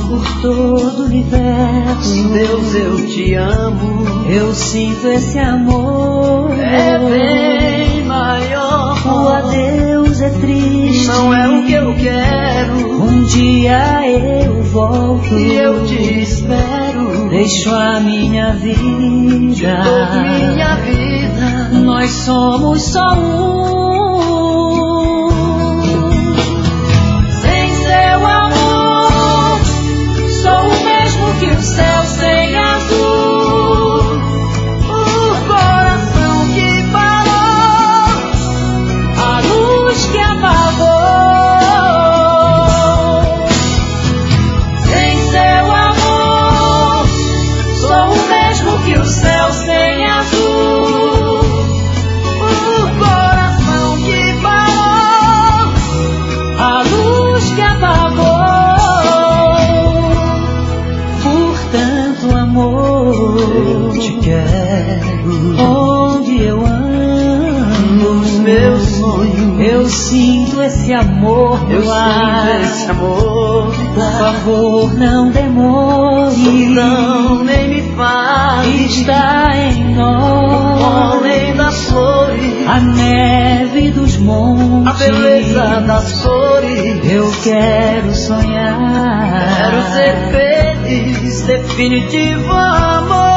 por todo o universo. Deus, eu te amo. Eu sinto esse amor. É bem maior. O adeus é triste. Não é o que eu quero. Um dia eu volto e eu te espero. Deixo a minha vida. Te dou minha vida. Nós somos só um. Sem seu amor, sou o mesmo que o céu sem azul. O coração que parou, a luz que apagou. Sem seu amor, sou o mesmo que o céu sem azul. o coração que parou, A luz que apagou. Por tanto amor, eu te quero. onde eu ando, Nos meus sonhos, eu sinto esse amor eu no ar. sinto esse amor. Por favor, não demore. Não, nem me fale. Está em O nós pólen das flores, a neve dos montes, a beleza das cores. Eu quero sonhar. Quero ser feliz, definitivo amor.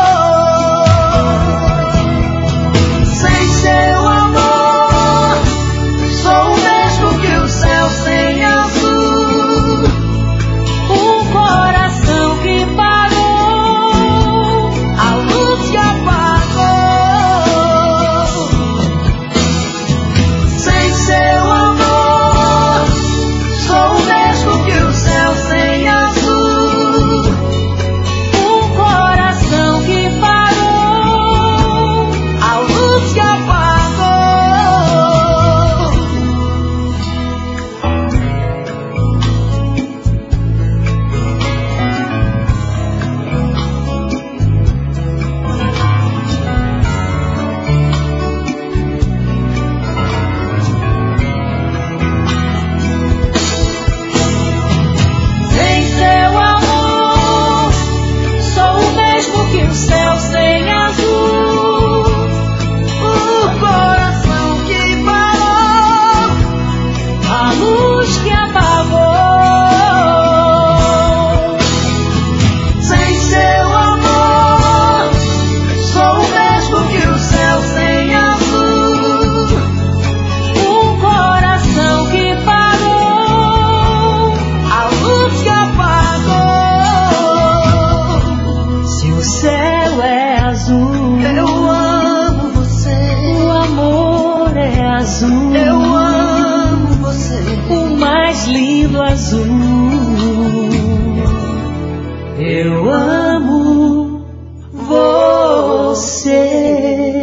Sem seu amor, sou o mesmo que o céu sem azul. Um coração que parou, A luz que apagou. Sem seu amor, sou o mesmo que o céu sem azul. um coração que parou. A luz que apagou. Sem seu amor, sou o mesmo que o céu sem azul. O coração que parou, A luz que apagou. sem seu amor, sou o mesmo que o céu sem azul. Um coração que parou. A luz que apagou. Se o céu é azul, Eu amo você, o amor é azul. eu amo você. O mais lindo azul. Eu amo você.